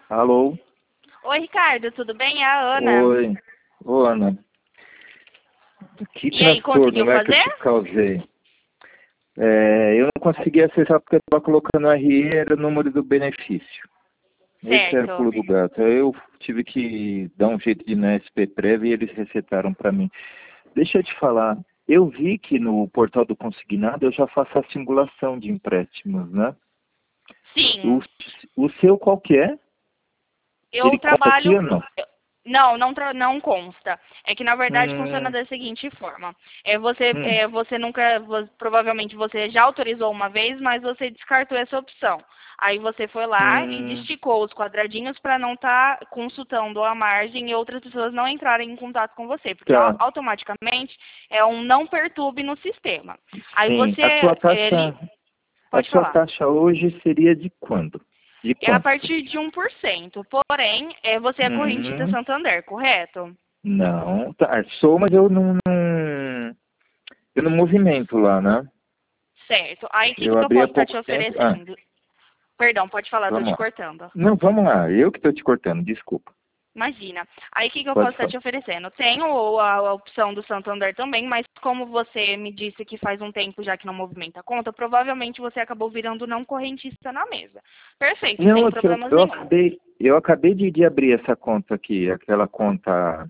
Alô? Oi, Ricardo, tudo bem? É a Ana. Oi. Ô, Ana. Que E aí, transtorno, conseguiu né, que eu fazer? te causei. Eu não consegui acessar porque eu estava colocando RE, era o número do benefício. Esse era o Certo. pulo do gato. Aí eu tive que dar um jeito de ir na SP Prev e eles recetaram para mim. Deixa eu te falar. Eu vi que no portal do Consignado eu já faço a simulação de empréstimos, né? O, Sim, o seu qual que é? eu Ele conta aqui trabalho. ou não? Não consta. É que na verdade funciona Hum, da seguinte forma: você, hum, você nunca, provavelmente você já autorizou uma vez, mas você descartou essa opção. Aí você foi lá e hum, esticou os quadradinhos para não estar consultando a margem e outras pessoas não entrarem em contato com você, porque tá. automaticamente é um não perturbe no sistema. Aí Sim. você, A pode sua falar. taxa hoje seria de quando? De É a quanto? partir de 1%. Porém, você é correntista Hum, Santander, correto? não, tá, sou, mas eu não movimento lá, né? Certo. Aí o que, Eu que eu abri há posso estar te pouco tempo. Ah, oferecendo? Perdão, pode falar, estou te vamos lá. cortando. Não, vamos lá, eu que estou te cortando, desculpa. Imagina. Aí o que, que eu posso Pode estar falar. te oferecendo? Tenho a opção do Santander também, mas como você me disse que faz um tempo já que não movimenta a conta, provavelmente você acabou virando não correntista na mesa. Perfeito, Não, sem é que problemas nenhum. eu acabei de abrir essa conta aqui, aquela conta.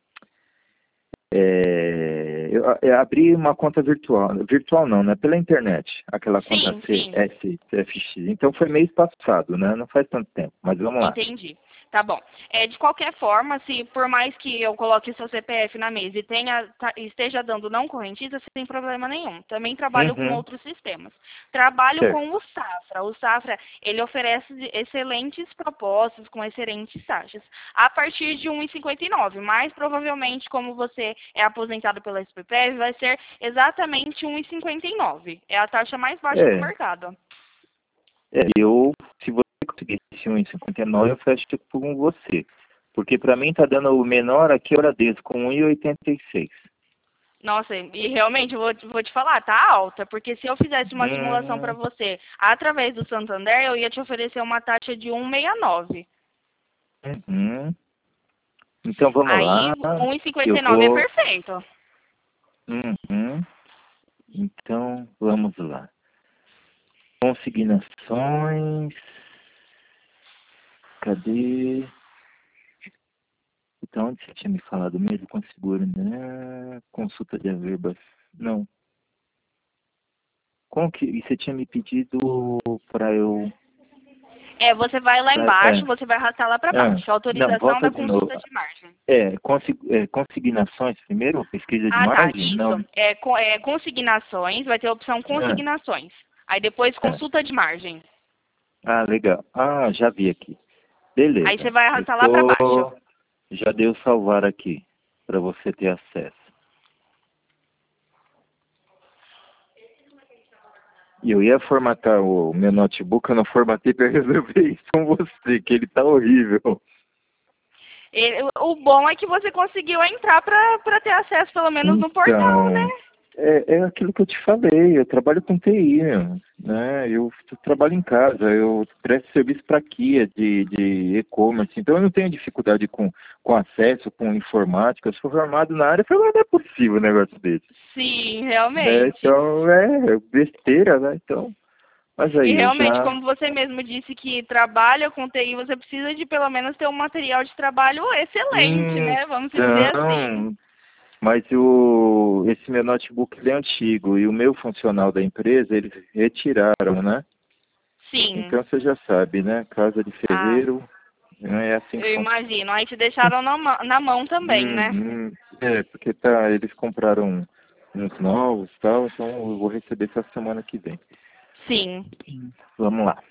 Eu abri uma conta virtual. Virtual não, né? Pela internet. Aquela conta Sim, sim. CSFX. Então foi mês passado, né? Não faz tanto tempo. Mas vamos lá. Entendi. Tá bom. De qualquer forma, se por mais que eu coloque seu CPF na mesa e esteja dando não correntista, sem problema nenhum. Também trabalho com Uhum, outros sistemas. Trabalho certo. com o Safra. O Safra, ele oferece excelentes propostas com excelentes taxas. A partir de 1,59. Mas provavelmente, como você é aposentado pela SPPEV, vai ser exatamente 1,59. É a taxa mais baixa do É, mercado. se você conseguir esse 1,59, eu fecho com você. Porque para mim tá dando o menor aqui, hora desse, com 1,86. Nossa, e realmente vou te falar, tá alta, porque se eu fizesse uma simulação para Hum, você através do Santander, eu ia te oferecer uma taxa de 1,69. uhum. Então vamos Aí, lá. Eu 1,59 é vou. perfeito. Uhum. Então vamos lá. Consignações. Cadê? Então, onde você tinha me falado mesmo? Configura, né? Consulta de averbas. Não. Como que... E você tinha me pedido para eu... Você vai lá embaixo, você vai arrastar lá para baixo. Não, Autorização volta da de novo. consulta de margem. Consignações primeiro? Pesquisa de Ah, tá, margem? isso. Não. Consignações, vai ter a opção Ah, consignações. Aí depois é. consulta de margem. Legal. Já vi aqui. Aí você Beleza. vai arrastar lá para baixo. Já deu salvar aqui, para você ter acesso. E eu ia formatar o meu notebook, eu não formatei para resolver isso com você, que ele tá horrível. O bom é que você conseguiu entrar para ter acesso pelo menos no portal, né? Então, é aquilo que eu te falei, eu trabalho com TI, né? Eu trabalho em casa, eu presto serviço para Kia de e-commerce, então eu não tenho dificuldade com acesso, com informática. Eu sou formado na área, eu falei, mas não é possível um negócio desse. Sim, Né? realmente. Então, besteira, né? Então, mas E aí eu realmente, já. como você mesmo disse que trabalha com TI, você precisa de pelo menos ter um material de trabalho excelente, né? Vamos dizer assim. Então, mas esse meu notebook ele é antigo e o meu funcional da empresa eles retiraram, né? Sim. Então você já sabe, né? Casa de Ah, ferreiro, né? É assim que eu funciona. imagino. Aí te deixaram na mão também, né? Porque eles compraram uns novos e tal, então eu vou receber essa semana que vem. Sim. Vamos lá.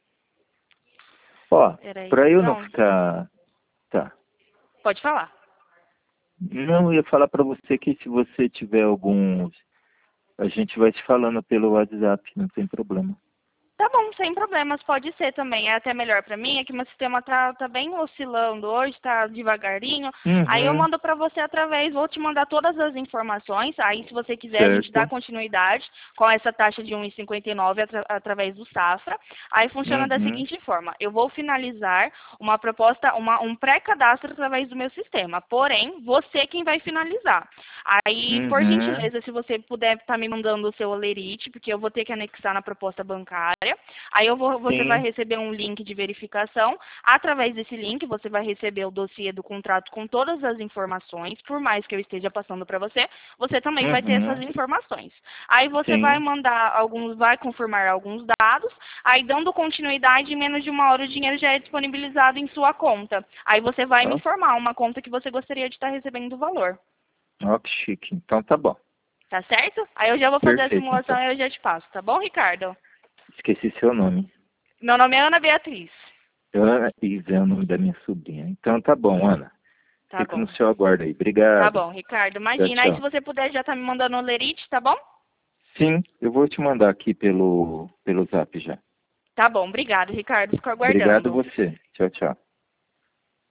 Ó, Peraí, para eu não então. ficar. Tá. Pode falar. Não, eu ia falar para você que se você tiver alguns. A gente vai te falando pelo WhatsApp, não tem problema. Tá bom, sem problemas, pode ser também. É até melhor para mim, é que meu sistema tá bem oscilando hoje, tá devagarinho. Aí eu Uhum, mando para você através, vou te mandar todas as informações. Aí, se você quiser, a gente dá certo. continuidade com essa taxa de 1,59 através do Safra. Aí funciona da Uhum, seguinte forma: eu vou finalizar uma proposta, um pré-cadastro através do meu sistema. Porém, você quem vai finalizar. Aí, por uhum, gentileza, se você puder estar me mandando o seu olerite, porque eu vou ter que anexar na proposta bancária. Aí você vai sim, receber um link de verificação. Através desse link, você vai receber o dossiê do contrato com todas as informações. Por mais que eu esteja passando para você, você também vai ter essas uhum, informações. Aí você vai sim. mandar vai confirmar alguns dados. Aí, dando continuidade, em menos de uma hora o dinheiro já é disponibilizado em sua conta. Aí você vai me Ó, informar uma conta que você gostaria de estar recebendo o valor. ó, que chique. Então tá bom. Tá certo? Aí eu já vou fazer a Perfeito, simulação então. e eu já te passo, tá bom, Ricardo? Esqueci seu nome. Meu nome é Ana Beatriz. Ana Isa é o nome da minha sobrinha. Então tá bom, Ana. Tá Fico no bom. seu aguardo aí. Tá Obrigado. bom, Ricardo. Tchau, Imagina. Aí se tchau. você puder já tá me mandando o lerite, tá bom? Sim, eu vou te mandar aqui pelo Zap já. Tá bom, obrigado, Ricardo. Fico Obrigado aguardando. você. Tchau, tchau.